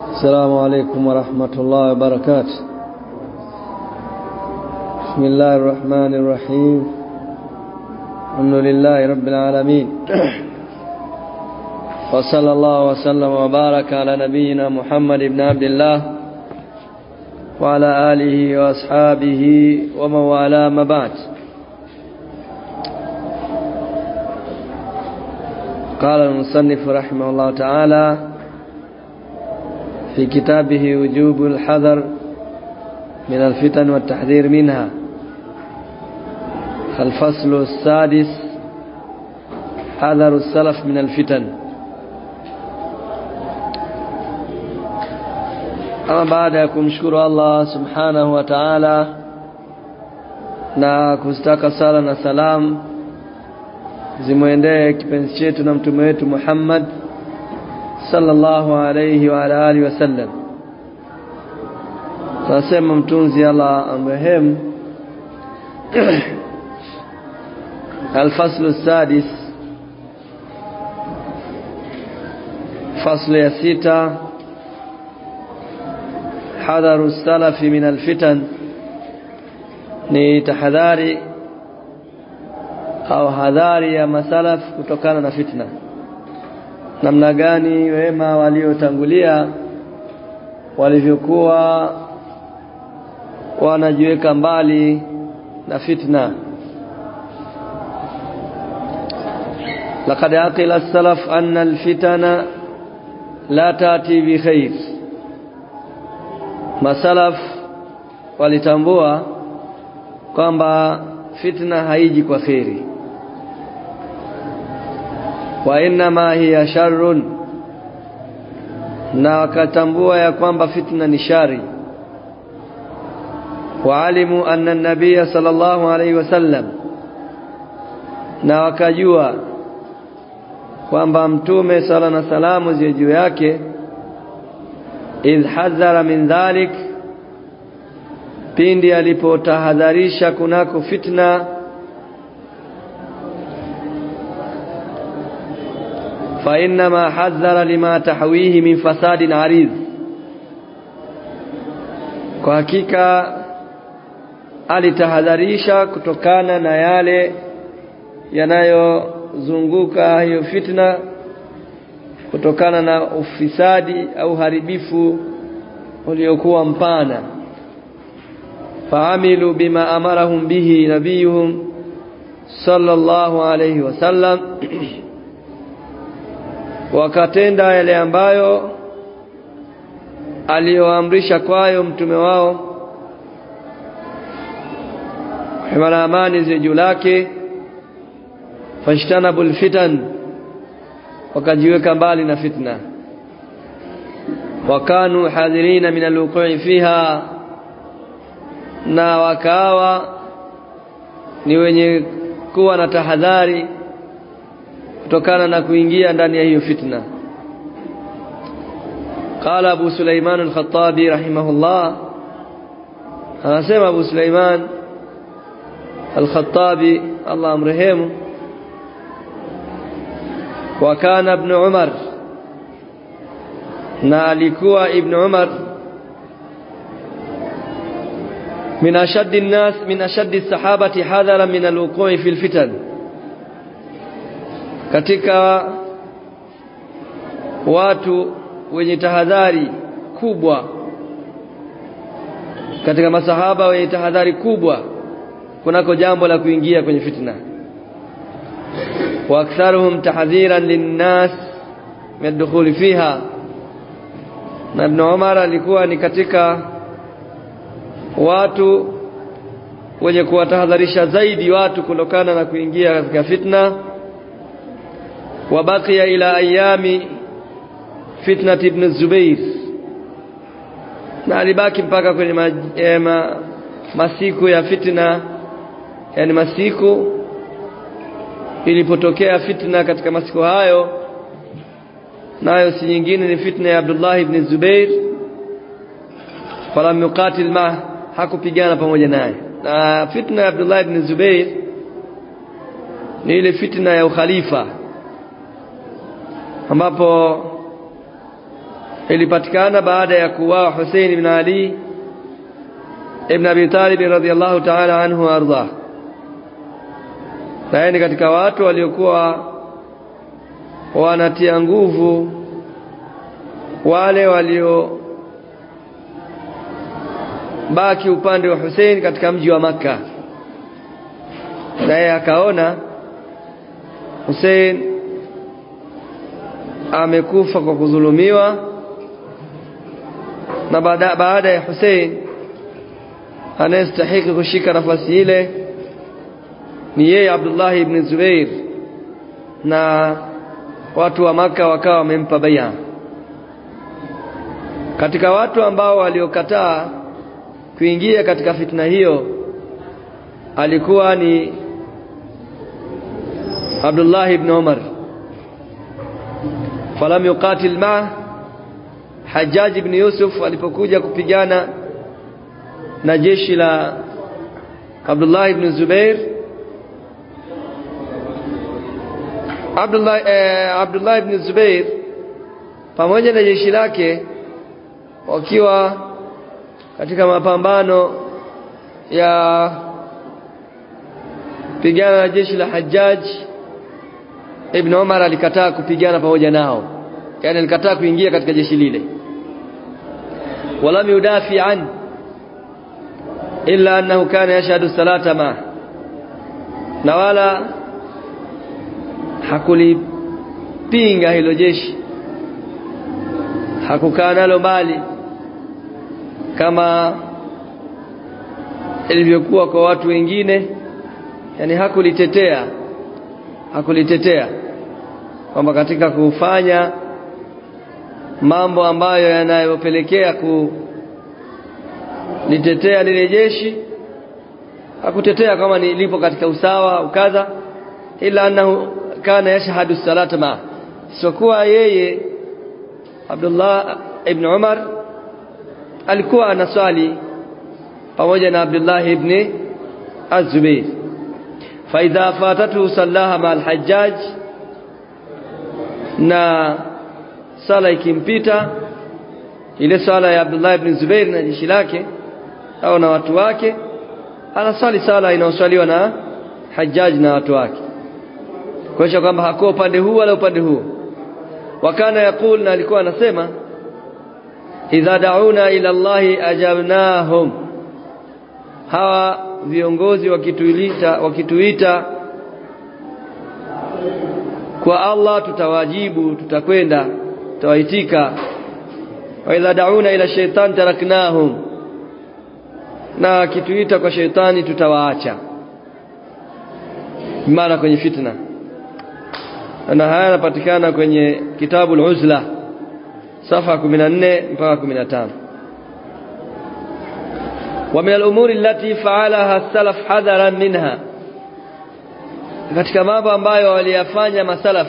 السلام عليكم ورحمة الله وبركاته. بسم الله الرحمن الرحيم. الحمد لله رب العالمين، وصلى الله وسلم وبارك على نبينا محمد بن عبد الله وعلى آله وأصحابه ومن والاه، ما بعد. قال المصنف رحمه الله تعالى في كتابه وجوب الحذر من الفتن والتحذير منها، الفصل السادس: حذر السلف من الفتن. Ama baada ya kumshukuru Allah subhanahu wa ta'ala na kustaka sala na salam zimuendee kipenzi chetu na mtume wetu Muhammad sallallahu alayhi wa ala alihi wasallam, tunasema mtunzi Allah amrehemu. Al-faslu sadis, faslu ya sita: hadharu salafi min alfitan, ni tahadhari au hadhari ya masalaf kutokana na fitna. Namna gani wema waliotangulia walivyokuwa wanajiweka mbali na fitna. Laqad aqila as-salaf anna al-fitana la tati bi khair. Masalaf walitambua kwamba fitna haiji kwa khairi, wa inma hiya sharrun, na wakatambua ya kwamba fitna ni shari. Wa alimu anna an-nabiy sallallahu alayhi wasallam, na wakajua kwamba mtume sala na salamu ziwe juu yake, idh hadhara min dhalik, pindi alipotahadharisha kunako fitna, fa inma hadhara lima tahwihi min fasadin arid, kwa hakika alitahadharisha kutokana na yale yanayozunguka hiyo fitna, kutokana na ufisadi au haribifu uliokuwa mpana. Faamilu bima amarahum bihi nabiyuhum sallallahu alayhi wasallam, wakatenda yale ambayo aliyoamrisha kwayo mtume wao, himala amani ziwe juu lake. Fashtanabul fitan, wakajiweka mbali na fitna. Wakanu hadhirina min alwuqu'i fiha, na wakawa ni wenye kuwa na tahadhari kutokana na kuingia ndani ya hiyo fitna. Qala Abu Sulaiman al-Khattabi rahimahullah, anasema Abu Sulaiman al-Khattabi Allah amrehemu: wa kana ibn Umar, na alikuwa ibn Umar min ashaddi an-nas min ashaddi as-sahabati hadhara min al-wuqu'i fi al-fitan, katika watu wenye tahadhari kubwa, katika masahaba wenye tahadhari kubwa kunako jambo la kuingia kwenye fitna. Wa aktharuhum tahdhiran linnas min ad-dukhul fiha, na Ibn Umar alikuwa ni katika watu wenye kuwatahadharisha zaidi watu kutokana na kuingia katika fitna. Wa baqiya ila ayami fitnat ibn Zubair, na alibaki mpaka kwenye masiku ya fitna, yani masiku ilipotokea fitna. Katika masiku hayo, nayo si nyingine ni fitna ya Abdullah ibn Zubair. Falam yuqatil ma, hakupigana pamoja naye. Na fitna ya Abdullah ibn Zubair ni ile fitna ya ukhalifa, ambapo ilipatikana baada ya kuwa Hussein ibn Ali ibn Abi Talib radhiyallahu ta'ala anhu arda. Na ni katika watu waliokuwa wanatia nguvu wale walio baki upande wa Hussein katika mji wa Makka. Naye akaona Hussein amekufa kwa kudhulumiwa, na baada ya Hussein anastahili kushika nafasi ile ni yeye Abdullah ibn Zubair, na watu wa Makka wakawa wamempa bai'a. Katika watu ambao waliokataa kuingia katika fitna hiyo alikuwa ni Abdullah ibn Umar. Falam yuqatil ma Hajjaj ibn Yusuf alipokuja kupigana na jeshi la Abdullah ibn Zubair, Abdullah ibn Zubair pamoja na jeshi lake wakiwa katika mapambano ya pigana na jeshi la Hajjaj ibn Umar, alikataa kupigana pamoja nao, yani alikataa kuingia katika jeshi lile. Walam yudafi an illa annahu kana yashhadu salata ma, na wala hakulipinga hilo jeshi, hakukaa nalo mbali kama ilivyokuwa kwa watu wengine, yani hakulitetea kwamba katika kufanya mambo ambayo yanayopelekea kulitetea lile jeshi, hakutetea kama lipo katika usawa ukadha, ila annahu kana yashhadu salata ma, sikuwa yeye Abdullah ibn Umar alikuwa anaswali pamoja na Abdullah ibn Az-Zubayr. Fa idha fatatu sallaha ma al-Hajjaj, na sala ikimpita ile sala ya Abdullah ibn Zubair na jeshi lake au na watu wake, anasali sala inayoswaliwa na Hajjaj na watu wake, kwa hiyo kwamba hakuwa upande huu wala upande huu. Wakana yakul, na alikuwa anasema idha da'una ila Allahi ajabnahum, hawa viongozi wakituita kwa Allah tutawajibu, tutakwenda, tutawaitika. Wa idha da'una ila shaytan taraknahum, na kituita kwa shaitani tutawaacha. Maana kwenye fitna, na haya yanapatikana kwenye kitabu al-Uzla safa 14 mpaka 15. Wa min al-umuri allati fa'alaha as-salaf hadaran minha, katika mambo ambayo waliyafanya masalaf,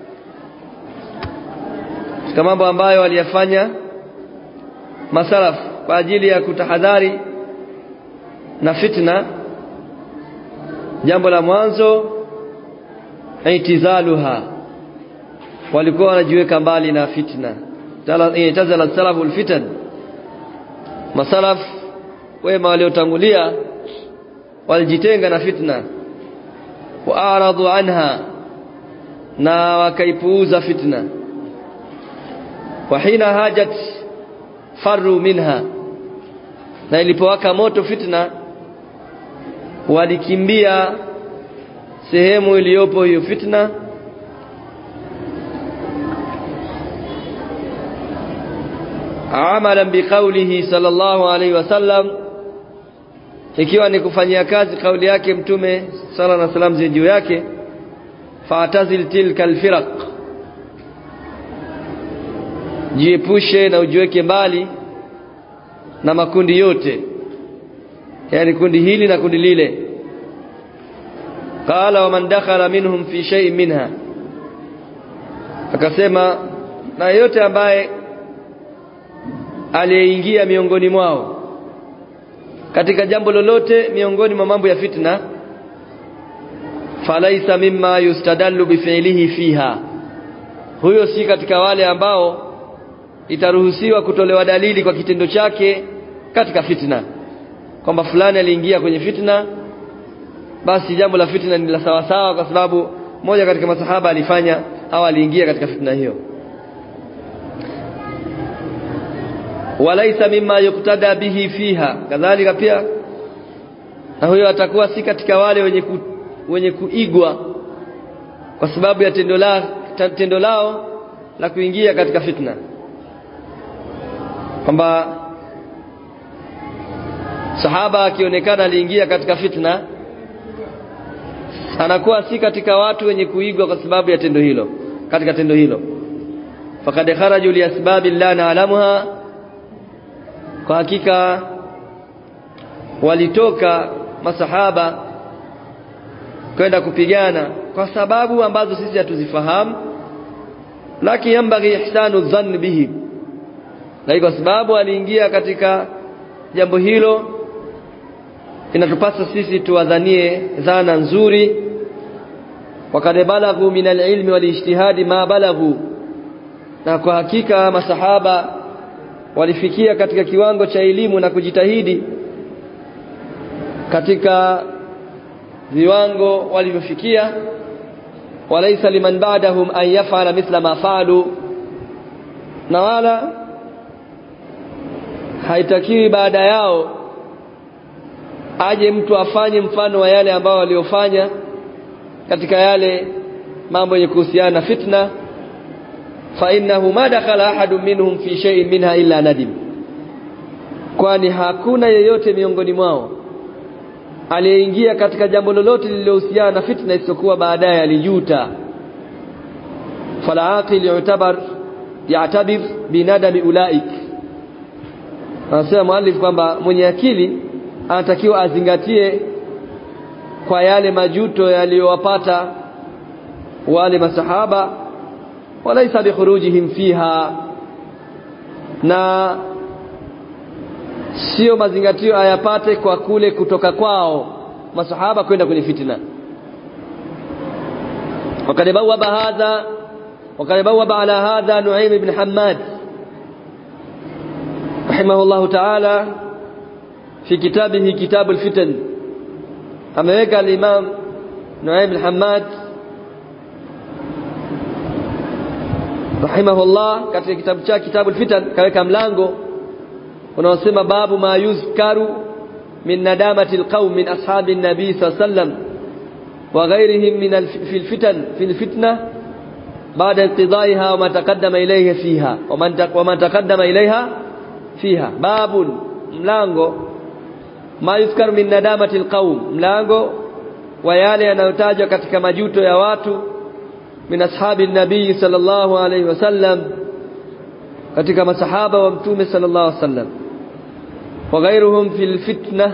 katika mambo ambayo waliyafanya masalaf kwa ajili ya kutahadhari na fitna, jambo la mwanzo aitizaluha, walikuwa wanajiweka mbali na fitna. Tazala salaful fitan, masalaf wema waliotangulia walijitenga na fitna, wa aradu anha, na wakaipuuza fitna. Wa hina hajat farru minha, na ilipowaka moto fitna walikimbia sehemu iliyopo hiyo fitna. Amalan biqaulihi sallallahu alayhi wasallam, ikiwa ni kufanyia kazi kauli yake Mtume sallallahu alayhi wasallam juu yake, fa'tazil tilka alfiraq, jiepushe na ujiweke mbali na makundi yote, yani kundi hili na kundi lile. Qala wa man dakhala minhum fi shay'in minha, akasema na yote ambaye aliyeingia miongoni mwao katika jambo lolote miongoni mwa mambo ya fitna, falaisa mimma yustadallu bifi'lihi fiha, huyo si katika wale ambao itaruhusiwa kutolewa dalili kwa kitendo chake katika fitna, kwamba fulani aliingia kwenye fitna, basi jambo la fitna ni la sawa sawa kwa sababu moja katika masahaba alifanya au aliingia katika fitna hiyo. Walaisa mimma yuktada bihi fiha, kadhalika pia na huyo atakuwa si katika wale wenye kuigwa kwa sababu ya tendo lao la kuingia katika fitna, kwamba sahaba akionekana aliingia katika fitna anakuwa si katika watu wenye kuigwa kwa sababu ya tendo hilo. Katika tendo hilo faqad kharaju li asbabi la na'lamuha, kwa hakika walitoka masahaba kwenda kupigana kwa sababu ambazo sisi hatuzifahamu, lakini yambaghi ihsanu dhann bihi, na kwa sababu aliingia katika jambo hilo inatupasa sisi tuwadhanie dhana nzuri. Wakad balaghu min al-ilmi wal-ijtihadi ma balaghu, na kwa hakika masahaba walifikia katika kiwango cha elimu na kujitahidi katika viwango walivyofikia. Walaysa liman ba'dahum an yaf'ala mithla ma fa'alu, na wala haitakiwi baada yao aje mtu afanye mfano wa yale ambao waliofanya katika yale mambo yenye kuhusiana na fitna. Fa innahu ma dakhala ahadun minhum fi shay'in minha illa nadim, kwani hakuna yeyote miongoni mwao aliyeingia katika jambo lolote lililohusiana na fitna isipokuwa baadaye alijuta. Fala aqil ya'tabir binadami ulaik, anasema muallif kwamba mwenye akili anatakiwa azingatie kwa yale majuto yaliyowapata wale masahaba, walaisa bikhurujihim fiha, na sio mazingatio ayapate kwa kule kutoka kwao masahaba kwenda kwenye fitna. وقد بوب على هذا نعيم بن حماد رحمه الله تعالى في كتابه كتاب الفتن. ameweka al-Imam Nuaym bin Hammad rahimahullah katika kitabu chake Kitabul Fitan, kaweka mlango unaosema babu ma yuzkaru min nadamati alqawm min ashabin nabii sallallahu alayhi wasallam wa ghayrihim min fil fitna baada inqidaiha wa ma taqaddama ilayha fiha wa man taqaddama ilayha fiha. Babun, mlango ma yuzkaru min nadamati alqawm, mlango wa yale yanayotajwa katika majuto ya watu min ashabi nabii sallallahu alayhi wasallam, katika masahaba wa mtume sallallahu alayhi wasallam, wa ghairuhum fil fitna,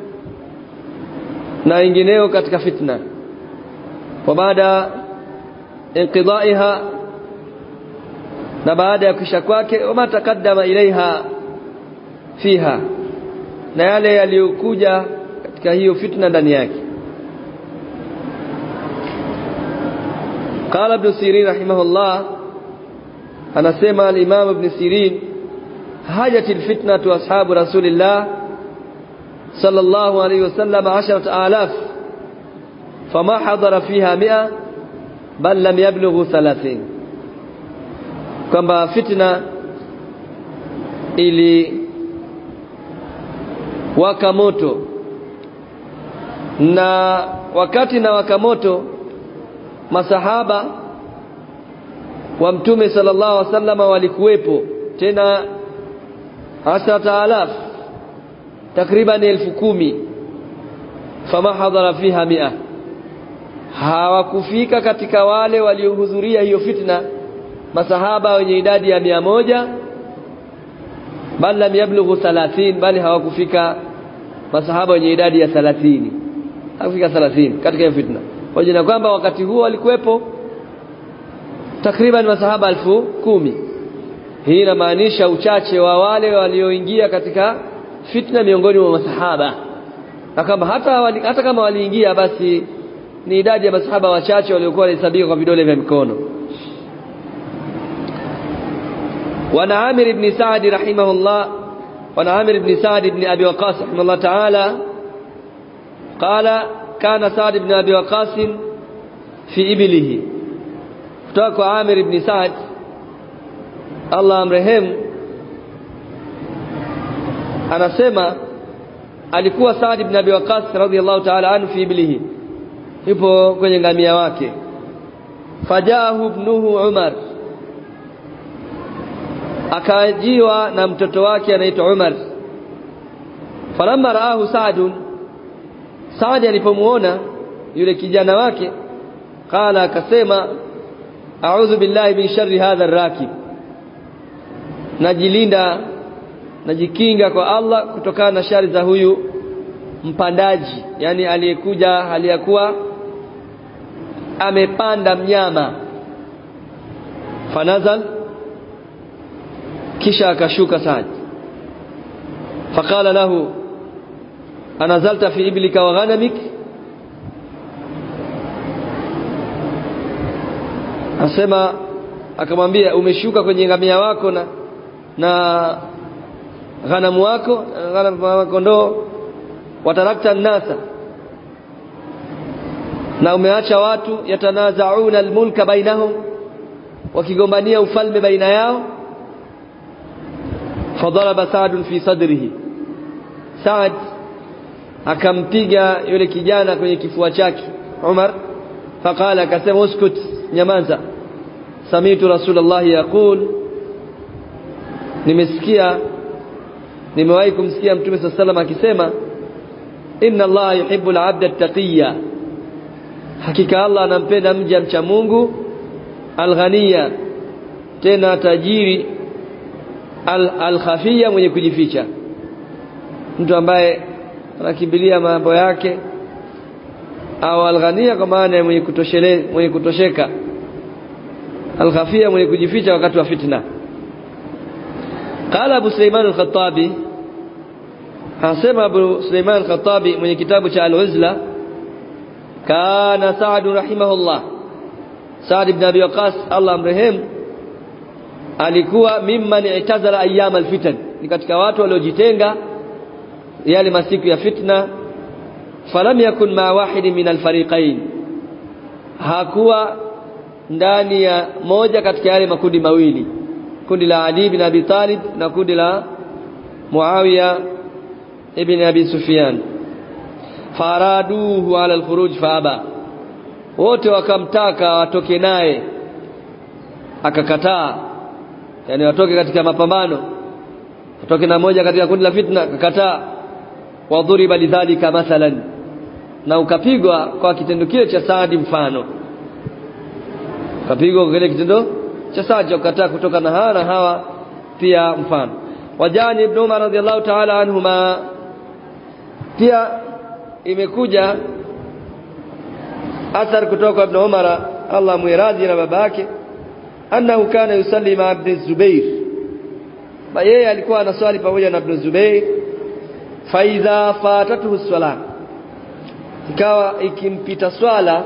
na wengineo katika fitna, wa baada inqidaiha, na baada ya kisha kwake, wa mataqaddama ilaiha fiha, na yale yaliyokuja katika hiyo fitna ndani yake. قال ابن سيرين رحمه الله, anasema al-Imam Ibn Sirin, hajat al-fitnatu ashabu rasulillah sallallahu alayhi wasallam 10,000 fama hadara fiha 100 bal lam yablughu 30, kwamba fitna ili waka moto, na wakati na waka moto masahaba wa mtume sallallahu alaihi wasallam walikuwepo, tena 10,000 takriban 10,000. Fama hadhara fiha 100, hawakufika katika wale waliohudhuria hiyo fitna masahaba wenye idadi ya 100, bal lam yablughu 30, bali hawakufika masahaba wenye idadi ya 30, hawakufika 30 katika hiyo fitna, kwa jina kwamba wakati huo walikuwepo takriban masahaba 10,000. Hii inamaanisha uchache wa wale walioingia katika fitna miongoni mwa masahaba, na kama hata kama waliingia basi ni idadi ya masahaba wachache waliokuwa wanahesabika kwa vidole vya mikono. وعن عامر بن سعد رحمه الله وعن عامر بن سعد بن أبي وقاص رحمه الله تعالى قال كان سعد بن أبي وقاص في إبله. kutoka عامر بن سعد Allah amrehemu anasema alikuwa Saad ibn Abi Waqqas radhiyallahu ta'ala anhu fi iblihi, yupo kwenye ngamia wake. Fajahu ibnuhu Umar, akajiwa na mtoto wake anaitwa Umar. Falamma raahu Saad alipomuona yule kijana wake, qala akasema a'udhu billahi min sharri hadha ar-rakib, najikinga kwa Allah kutokana na shari za huyu mpandaji, yani aliyekuja hali ya kuwa amepanda mnyama. Fanazal, kisha akashuka Saad. Faqala lahu anazalta fi iblika wa ghanamik, asema akamwambia umeshuka kwenye ngamia wako na ghanamu wako, ghanamu kondoo, watarakta nasa, na umeacha watu yatanazauna almulka bainahum, wakigombania ufalme baina yao. Fadaraba Saad fi sadrihi, Saad akampiga yule kijana kwenye kifua chake Umar. Faqala, akasema uskut, nyamaza. Samitu Rasulullah yaqul, nimewahi kumsikia Mtume sallallahu alayhi wasallam akisema inna Allah yuhibbul 'abda at-taqiyya, hakika Allah anampenda mja mcha Mungu, al-ghaniya, tena tajiri, al-khafiya, mwenye kujificha, mtu ambaye anakimbilia mambo yake, au al-ghaniya kwa maana mwenye kutosheka, al-khafiya mwenye kujificha wakati wa fitna. قال أبو سليمان الخطابي، حسب أبو سليمان الخطابي من كتاب العزلة، كان سعد رحمه الله، سعد بن أبي وقاص الله أمرهم، alikuwa mimman i'tazala ayyam alfitan, ni katika watu waliojitenga yale masiku ya fitna. Falam yakun ma wahid min alfariqain, hakuwa ndani ya moja katika yale makundi mawili, kundi la Ali ibn Abi Talib na kundi la Muawiya ibn Abi Sufyan. Faraduhu ala al-khuruj faaba, wote wakamtaka watoke naye, akakataa, yani watoke katika mapambano, watoke na moja katika kundi la fitna, akakataa. Wadhuriba lidhalika mathalan, na ukapigwa kwa kitendo kile cha Saadi mfano, kapigwa kwa kile kitendo cha Saad kukataa kutoka na hawa pia mfano. Wajani ibn Umar radhiyallahu ta'ala anhuma, pia imekuja athar kutoka ibn Umar Allah muiradhi na babake, annahu kana yusalli ma ibn Zubair, yeye alikuwa anaswali pamoja na ibn Zubair. Fa idha fatatuhu as-salah, ikawa ikimpita swala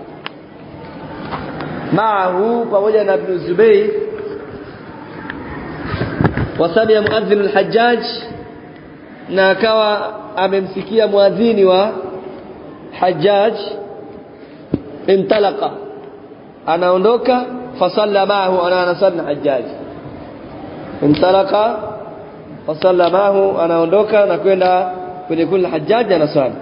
maahu pamoja na ibn Zubayr, wasami muadhdhin al-Hajjaj, na akawa amemsikia muadhini wa Hajjaj, intalaqa, anaondoka, fasalla maahu, anasalla Hajjaj, intalaqa fasalla maahu, anaondoka na kwenda kwenye kundi la Hajjaj anaswali.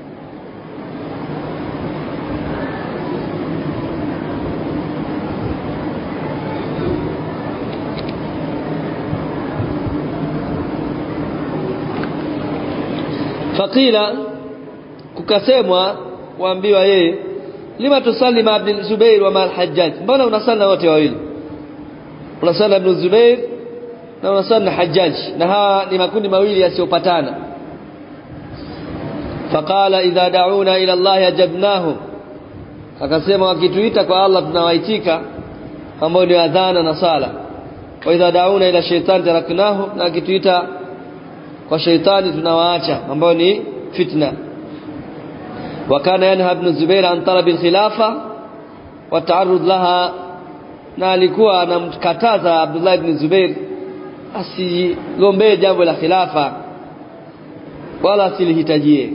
Faqila, kukasemwa, waambiwa yeye, lima tusalli ma ibn Zubair wa ma al-Hajjaj, mbona unasali wote wawili, unasali ibn Zubair na unasali Hajjaj, na hawa ni makundi mawili yasiyopatana. Faqala idha da'una ila Allah ajabnahu, akasema wakituita kwa Allah tunawaitika, ambao ni adhana na sala. Wa idha da'una ila shaytan taraknahu, na akituita kwa shaitani tunawaacha, ambao ni fitna. Wa kana yanha ibn Zubair an talab al-khilafa wa ta'arrud laha, na alikuwa anamkataza Abdullah ibn Zubair asigombee jambo la khilafa wala asilihitajie.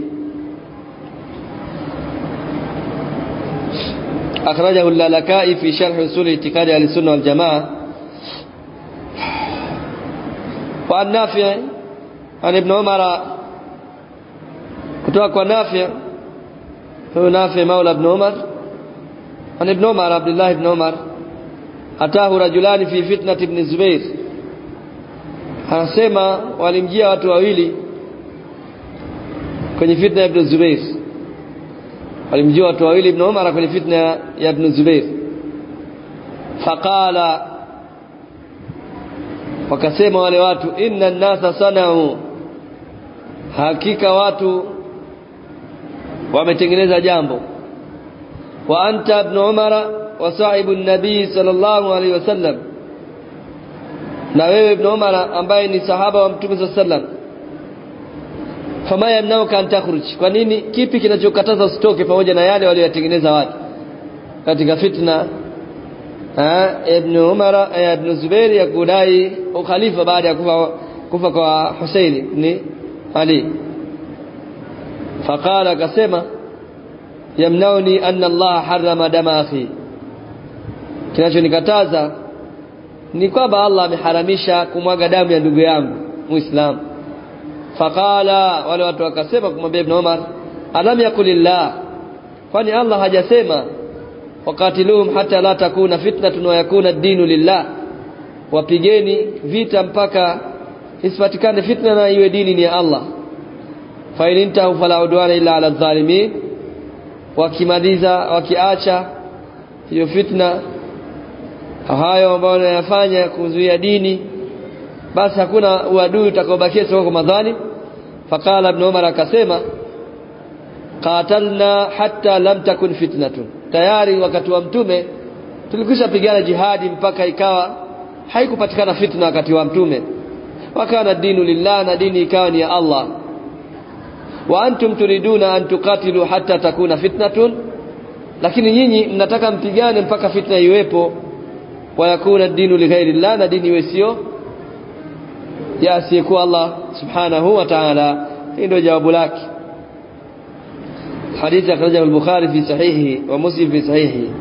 akhrajahu al-Lalaka'i fi sharh usul i'tiqad al-sunnah wal jamaa wa an-Nafi' an ibn Umar kutoka kwa Nafi' huyo Nafi' maula ibn Umar an ibn Umar Abdullah ibn Umar atahu rajulani fi fitnati ibn Zubair, anasema walimjia watu wawili kwenye fitna ya ibn Zubair. Walimjia watu wawili ibn Umar kwenye fitna ya ibn Zubair. Faqala, wakasema wale watu, inna an-nasa sana'u, hakika watu wametengeneza jambo. Wa anta ibn Umar wa sahibu an-nabii sallallahu alayhi wasallam, na wewe ibn Umar ambaye ni sahaba wa Mtume sallallahu alayhi wasallam. Fama yamnauka an takhruj, kwa nini, kipi kinachokataza usitoke pamoja na yale walioyatengeneza watu katika fitna ibn Umar ibn Zubair ya kudai ukhalifa baada ya kufa kwa Hussein ibn Ali. Faqala, akasema, yamnauni anna Allah harrama dama akhi, kinachonikataza ni kwamba Allah ameharamisha kumwaga damu ya ndugu yangu Muislamu. Faqala, wale watu wakasema kumwambia ibn Umar, alam yakulillah, kwani Allah hajasema waqatiluhum hatta la takuna fitnatun wa yakuna ad-dinu lillah, wapigeni vita mpaka isipatikane fitna na iwe dini ni ya Allah. Fa inintahu fala udwana illa ala adh-dhalimin, wakimaliza wakiacha hiyo fitna hayo ambayo wanayafanya kuzuia dini, basi hakuna uadui utakaobakia kwa madhalim. Faqala ibn Umar, akasema, qatalna hatta lam takun fitnatun, tayari wakati wa Mtume tulikwisha pigana jihadi mpaka ikawa haikupatikana fitna wakati wa Mtume. Wakana dinu lillah, na dini ikawa ni ya Allah. Wa antum turiduna an tuqatilu hatta takuna fitnatun, lakini nyinyi mnataka mpigane mpaka fitna iwepo. Wa yakuna ad-dinu li ghairi Allah, na dini iwe sio ya asiyekuwa Allah subhanahu wa ta'ala. Hii ndio jawabu lake. Hadithi akhrajahu al-Bukhari fi sahihi wa Muslim fi sahihi.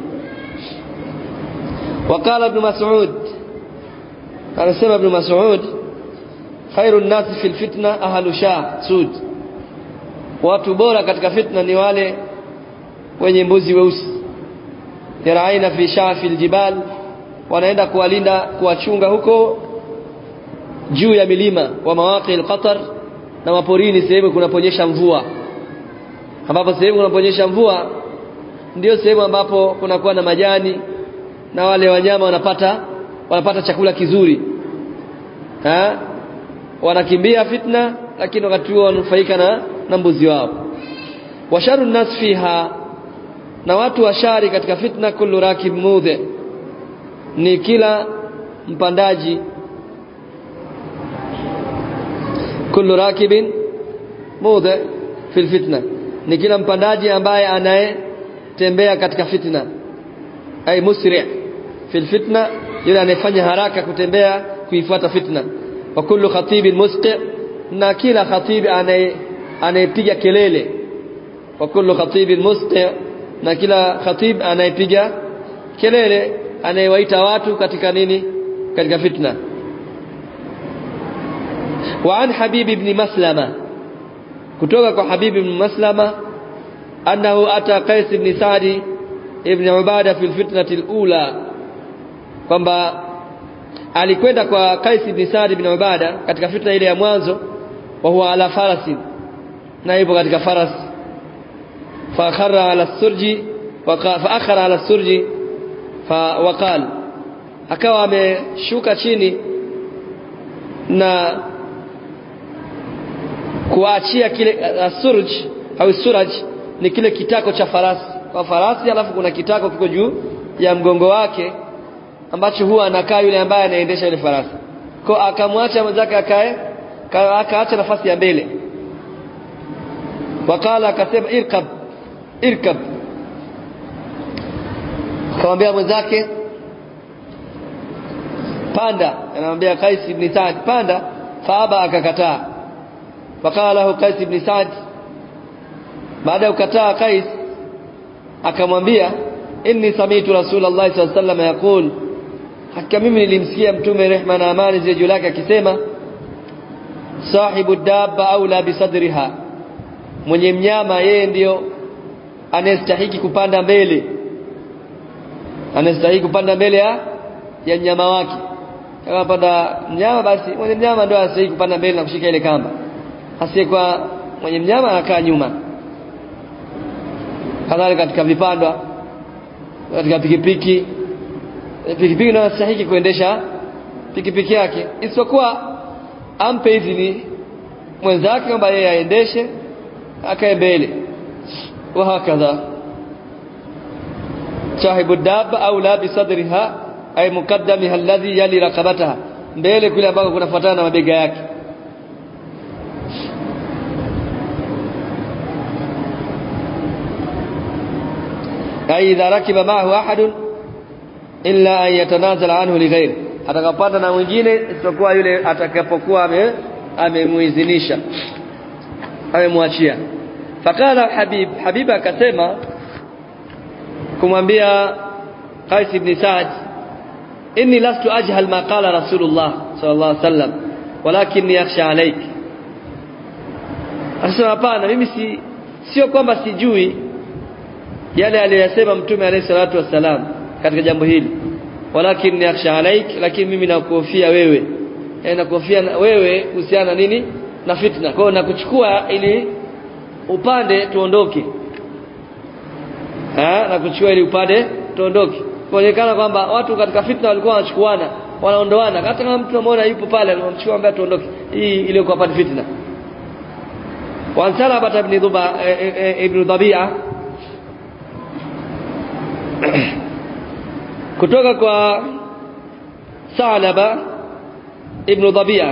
وقال ابن مسعود, anasema ibn Mas'ud, khairun nas fil fitna ahlu sud, watu bora katika fitna ni wale wenye mbuzi weusi. Yaraina fi shafil jibal, wanaenda kuwalinda kuwachunga huko juu ya milima, wa mawaqi al-qatar, na maporini sehemu kunaponyesha mvua, ambapo sehemu kunaponyesha mvua ndio sehemu ambapo kunakuwa na majani na wale wanyama wanapata chakula kizuri. Wanakimbia fitna, lakini wakati huo wanufaika na mbuzi wao. Wa sharrun nas fiha, na watu washari katika fitna, kullu rakib mudhi, ni kila mpandaji, kullu rakibin mudhi fil fitna, ni kila mpandaji ambaye anayetembea katika fitna, ay musri' fil fitna, yule anayefanya haraka kutembea kuifuata fitna. Wa kullu khatibin musqi, na kila khatib anayepiga kelele. Wa kullu khatibin musqi, na kila khatib anayepiga kelele, anayewaita watu katika nini, katika fitna. Wa an Habib ibn Maslama, kutoka kwa Habib ibn Maslama, annahu ata Qais ibn Sa'd ibn Ubada fi al-fitnati al-ula, kwamba alikwenda kwa Qais ibn Sa'd ibn Ubada katika fitna ile ya mwanzo. Wa huwa ala farasi, na yupo katika faras. Fa akhara ala surji, fa akhara ala surji, fa waqal, akawa ameshuka chini na kuachia kile surj au suraj, ni kile kitako cha farasi. Kwa farasi alafu kuna kitako kiko juu ya mgongo wake ambacho huwa anakaa yule ambaye anaendesha ile farasi. Kwa akamwacha mwenzake akae, akaacha nafasi ya mbele. Wakala, akasema, irkab, akamwambia mwenzake panda, anamwambia Qais ibn Sa'd panda, faaba akakataa. Faqala lahu Qais ibn Sa'd, baada ya kukataa Qais akamwambia inni sami'tu Rasulullah sallallahu alaihi wasallam yaqul, hakika mimi nilimsikia mtume rehma na amani ziwe juu yake akisema sahibu dabba aula bisadriha, mwenye mnyama yeye ndio anastahili kupanda mbele, anastahili kupanda mbele ya mnyama wake. Kama panda mnyama basi mwenye mnyama ndio anastahili kupanda mbele na kushika ile kamba, asiyekuwa mwenye mnyama anakaa nyuma. Kadhalika katika vipandwa, katika pikipiki ndio anastahili kuendesha pikipiki yake, isipokuwa ampe idhini mwenzake kwamba yeye aendeshe akae mbele. Wa hakadha sahibu dabba au la bisadriha ay muqaddamiha alladhi yali raqabataha, mbele kule ambako kunafuatana na mabega yake. Ay idha rakiba ma'ahu ahadun illa an yatanazala anhu li ghayri, atakapanda na mwingine isipokuwa yule atakapokuwa amemuizinisha, amemwachia. Fakala Habib akasema kumwambia Qais ibn Sa'd, inni lastu ajhal ma qala Rasulullah sallallahu alaihi wasallam walakinni yakhsha alayk. Asema hapana, mimi sio kwamba sijui yale aliyosema mtume alayhi salatu wasalam katika jambo hili, walakinni yakhsha alayk, lakini mimi nakuhofia wewe, nakuhofia wewe kuhusiana nini na fitna. Kwa hiyo nakuchukua ili upande tuondoke, na kuchukua ili upande tuondoke. Kuonekana kwamba watu katika fitna walikuwa wanachukuana, wanaondoana. Hata kama mtu anaona yupo pale anamchukua ambaye tuondoke, hii ile kwa pande fitna. Wa Salaba ibn Dhabi'a, kutoka kwa Salaba ibn Dhabi'a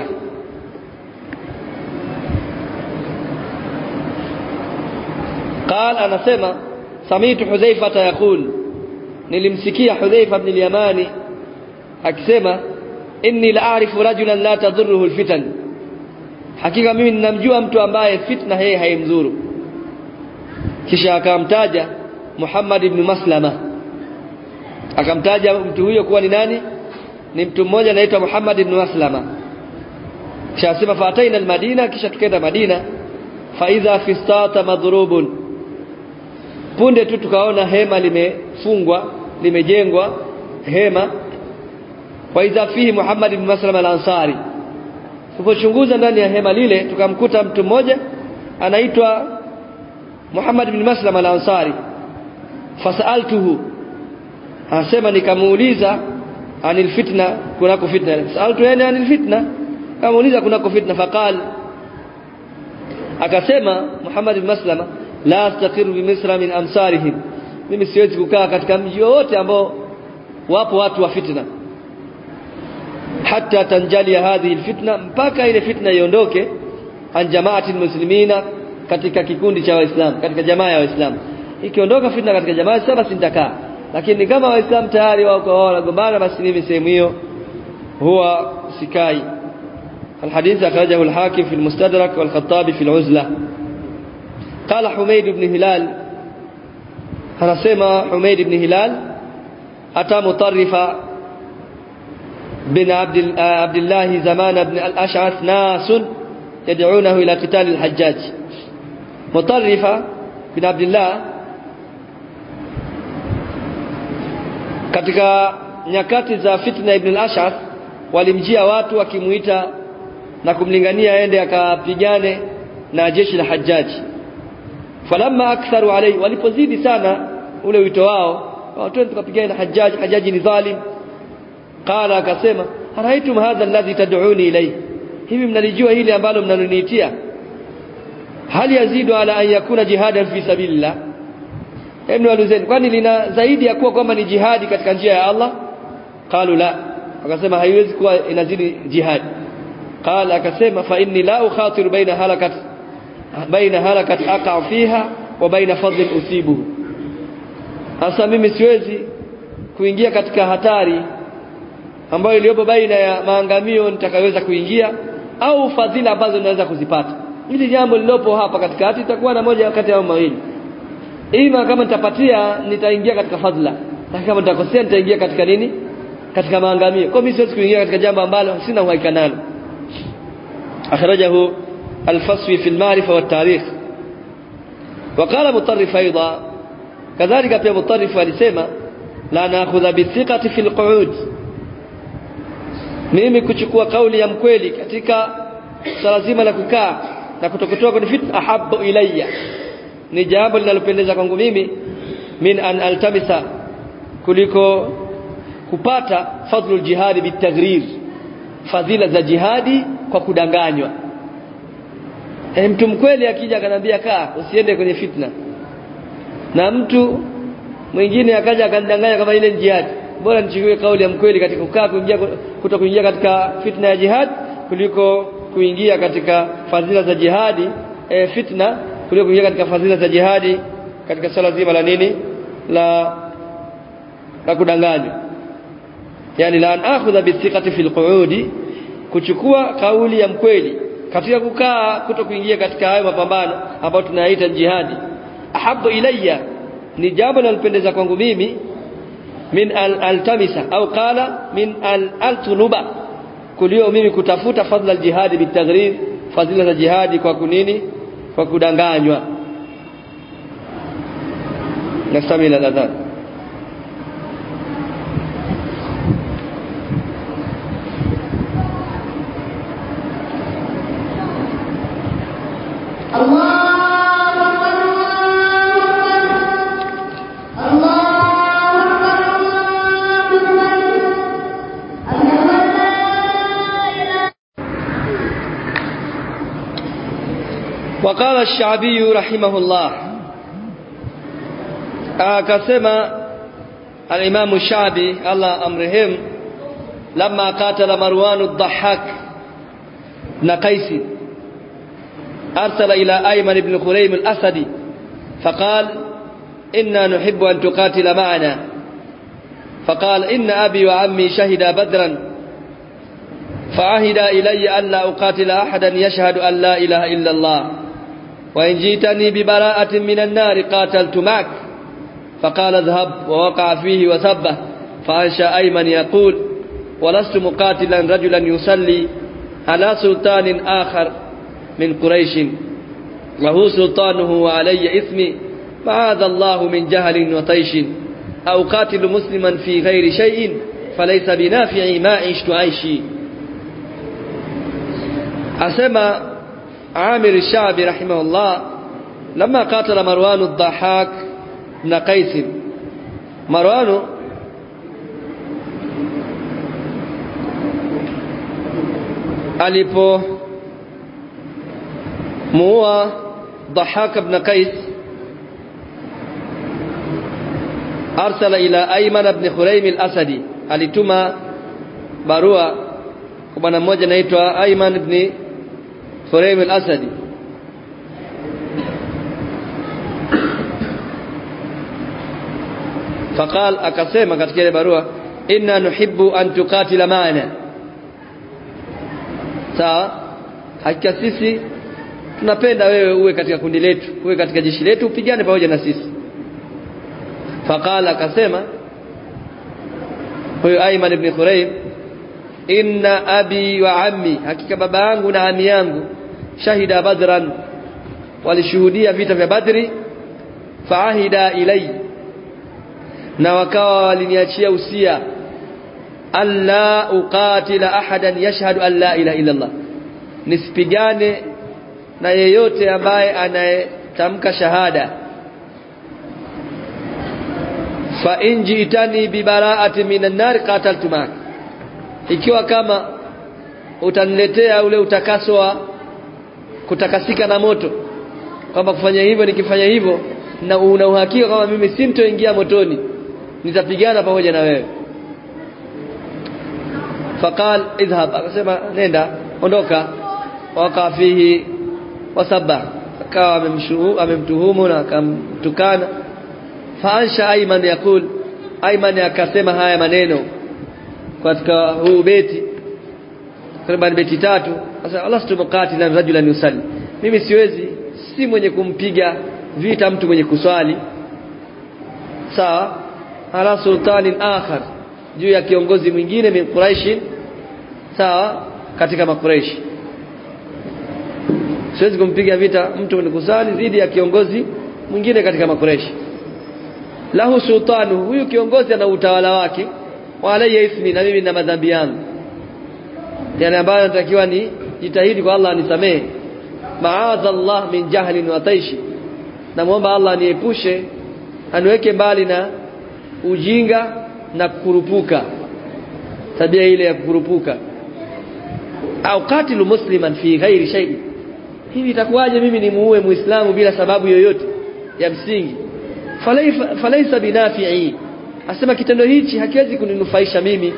قال أنا سمع سمعت حذيفة يقول, nilimsikia Hudhaifa ibn al-Yamani akisema inni la a'rifu rajulan la tadhurruhu al-fitan, hakika mimi ninamjua mtu ambaye fitna yeye haimdhuru. Kisha akamtaja Muhammad ibn Maslama, akamtaja mtu huyo kuwa ni nani? Ni mtu mmoja anaitwa Muhammad ibn Maslama. Kisha asema fataina al-Madina, kisha tukaenda Madina, fa idha fi stata madhrubun, punde tu tukaona hema limefungwa, limejengwa hema. Wa idha fihi Muhammad ibn Maslama al-Ansari, tulipochunguza ndani ya hema lile tukamkuta mtu mmoja anaitwa Muhammad ibn Maslama al-Ansari. Fasaltuhu, anasema nikamuuliza anil fitna, kunako fitna. Saltu yani anil fitna, kamuuliza kunako fitna. Faqal, akasema Muhammad ibn Maslama, la astaqiru bi Misra min amsarihim, mimi siwezi kukaa katika mji wote ambao wapo watu wa fitna, hatta tanjali hadhihi alfitna, mpaka ile fitna iondoke, an jamaati almuslimina, katika kikundi cha Waislamu, katika jamaa ya Waislamu. Ikiondoka fitna katika jamaa sasa basi nitakaa, lakini kama Waislamu tayari wako wanagombana, basi mimi sehemu hiyo huwa sikai. الحديث أخرجه الحاكم في المستدرك والخطابي في العزلة. قال حميد بن هلال، anasema Humayd ibn Hilal, ata Mutarrifa bin Abdullah Zaman ibn al-Ash'ath nasun yad'unahu ila qital al-Hajjaj. Mutarrifa bin Abdullah katika nyakati za fitna ibn al-Ash'ath walimjia watu wakimuita na kumlingania aende akapigane na jeshi la Hajjaj. Falamma aktharu alayhi, walipozidi sana ule wito wao, watu tukapigana na Hajjaj, Hajjaj ni dhalim. Qala, akasema araitum hadha alladhi tad'uni ilayhi, hivi mnalijua hili ambalo mnanoniitia? Hal yazidu ala an yakuna jihadan fi sabilillah, hebu waluzeni, kwani lina zaidi ya kuwa kwamba ni jihadi katika njia ya Allah? Qalu la, akasema haiwezi kuwa inazidi jihad. Qala, akasema fa inni la ukhatiru baina halakat aqa fiha wa baina fadl usibuhu, hasa mimi siwezi kuingia katika hatari ambayo iliyopo baina ya maangamio nitakayoweza kuingia au fadhila ambazo ninaweza kuzipata. Hili jambo lilopo hapa katikati itakuwa na moja wakati au mawili. Ima kama nitapatia nitaingia katika fadhila, na kama nitakosea nitaingia katika nini? Katika maangamio. Kwa mimi siwezi kuingia katika jambo ambalo sina uhakika nalo. Akhrajahu al-Faswi fi al-Ma'rifa wa at-Tarikh. وقال مطرف ايضا كذلك pia مطرف alisema la naakhudha bithiqati fil qu'ud, mimi kuchukua kauli ya mkweli katika swala zima la kukaa na kutokutoa kwenye fitna, ahabbu ilayya, ni jambo linalopendeza kwangu mimi, min an altamisa, kuliko kupata fadlul jihad bitagrir, fadhila za jihadi kwa kudanganywa. Mtu mkweli akija akanambia kaa usiende kwenye fitna, na mtu mwingine akaja akanidanganya kama ile jihad, bora nichukue kauli ya mkweli katika kukaa kutokuingia katika fitna ya jihad kuliko kuingia katika fadhila za jihadi, fitna kuliko kuingia katika fadhila za jihadi katika swala zima la nini, la kudanganywa. Yani la akhudha bithiqati fil qu'udi, kuchukua kauli ya mkweli katika kukaa kutokuingia katika hayo mapambano ambayo tunayaita jihadi, ahabbu ilayya, ni jambo linalopendeza kwangu mimi, min altamisa au qala min altuluba, kulio mimi kutafuta fadhila aljihad bitagrir, fadhila za jihadi kwa kunini, kwa kudanganywa. Nastamil al-adhan. وقال الشعبي رحمه الله، كما الإمام الشعبي الله أمرهم، لما قاتل مروان الضحاك بن قيس أرسل إلى أيمن بن خريم الأسدي فقال إنا نحب أن تقاتل معنا، فقال إن أبي وعمي شهدا بدرا فعهد إلي أن لا أقاتل أحدا يشهد أن لا إله إلا الله، وإن جئتني ببراءة من النار قاتلت معك. فقال اذهب، ووقع فيه وسبه. فأنشأ أيمن يقول ولست مقاتلا رجلا يصلي على سلطان آخر من قريش وهو سلطانه وعلي إثمي، معاذ الله من جهل وطيش، أو قاتل مسلما في غير شيء فليس بنافع ما عشت عيشي. أسمى عامر الشعبي رحمه الله لما قاتل مروان الضحاك بن قيس، مروان alipo muua Dhahak ibn Qais, arsala ila Ayman ibn Khuraym al-Asadi, alituma barua kwa bwana mmoja anaitwa Ayman ibn Khuraym al-Asadi. Faqal, akasema katika ile barua, inna nuhibbu an tuqatila ma'ana, sawa, hakika sisi tunapenda wewe uwe katika kundi letu, uwe katika jeshi letu, upigane pamoja na sisi. Faqala, akasema huyo Ayman ibn Khuraym, inna abi wa ammi, hakika baba yangu na ami yangu, shahida badran, walishuhudia vita vya Badri, faahida ilay, na wakawa waliniachia usia, alla uqatila ahadan yashhadu an la ilaha illa Allah, nisipigane na yeyote ambaye anayetamka shahada. Fa in ji'tani bi bara'ati minan nar qataltu ma'ak, ikiwa kama utaniletea ule utakaso wa kutakasika na moto, kwamba kufanya hivyo, nikifanya hivyo na una uhakika kama mimi sintoingia motoni, nitapigana pamoja na wewe. Faqal idhhab, akasema nenda, ondoka. Waka fihi wasabba, akawa amemtuhumu na akamtukana. Faansha Ayman yaqul, Ayman akasema haya maneno katika huu beti takriban beti 3 sasa Allah subhanahu rajulan yusalli mimi si mwenye kumpiga vita mtu mwenye kuswali sawa ala sultanin akhar juu ya kiongozi mwingine min Quraish sawa katika makuraishi siwezi kumpiga vita mtu mwenye kusali dhidi ya kiongozi mwingine katika makuraishi lahu sultanu huyu kiongozi ana utawala wake wa alayya ismi na mimi na madhambi yangu yani ambayo natakiwa ni jitahidi kwa Allah anisamee maadha Allah min jahlin wa taishi na muomba Allah aniepushe aniweke mbali na ujinga na kukurupuka tabia ile ya kukurupuka au qatilu musliman fi ghairi shay hivi itakuwaje mimi nimuue muislamu bila sababu yoyote ya msingi falaisa binafi'i asema kitendo hichi hakiwezi kuninufaisha mimi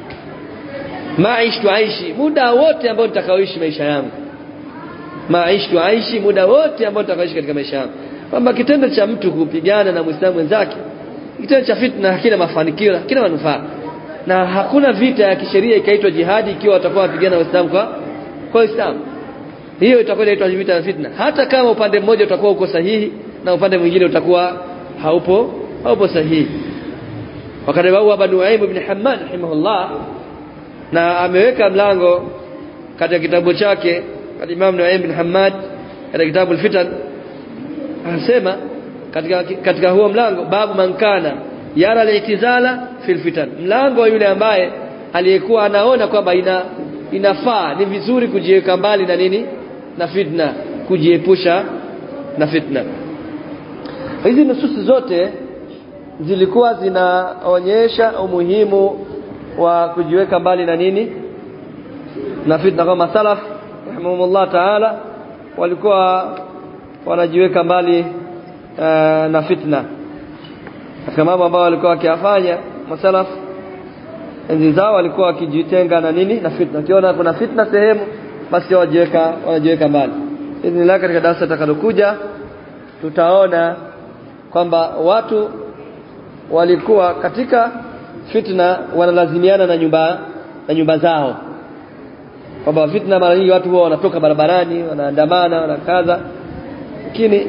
maishtu aishi muda wote ambao nitakaoishi maisha yangu maishtu aishi muda wote ambao nitakaoishi katika maisha yangu kwamba kitendo cha mtu kupigana na muislamu wenzake kitendo cha fitna hakina mafanikio hakina manufaa na hakuna vita ya kisheria ikaitwa jihadi ikiwa watakuwa wapigana waislamu kwa Uislamu hiyo itakuwa inaitwa vita ya fitna hata kama upande mmoja utakuwa uko sahihi na upande mwingine utakuwa haupo sahihi wakati wa Banu Nu'aym ibn Hammad rahimahullah na ameweka mlango katika kitabu chake Imam Nu'aym ibn Hammad katika kitabu al-Fitan anasema katika huo mlango babu mankana yara al-i'tizala fil fitan mlango yule ambaye aliyekuwa anaona kwamba inafaa ni vizuri kujiweka mbali na nini na fitna kujiepusha na fitna hizi nususi zote zilikuwa zinaonyesha umuhimu wa kujiweka mbali na nini na fitna kama salaf rahimahumullah ta'ala walikuwa wanajiweka mbali na fitna katika mambo ambayo walikuwa wakiyafanya masalaf enzi zao walikuwa wakijitenga na nini na fitna ukiona kuna fitna sehemu basi wajiweka mbali hizi katika darasa takalokuja tutaona kwamba watu walikuwa katika fitna wanalazimiana na nyumba zao kwamba fitna mara nyingi watu huwa wanatoka barabarani wanaandamana wanakaza lakini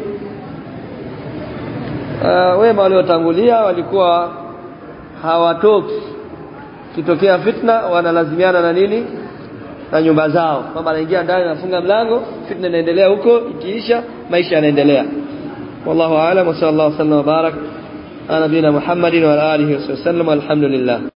wema waliotangulia walikuwa hawatoki kitokea fitna wanalazimiana na nini na nyumba zao kwamba anaingia ndani anafunga mlango fitna inaendelea huko ikiisha maisha yanaendelea wallahu a'lam wa sallallahu alaihi wa sallam wa barak ala nabina Muhammadin wa alihi wa sallam alhamdulillah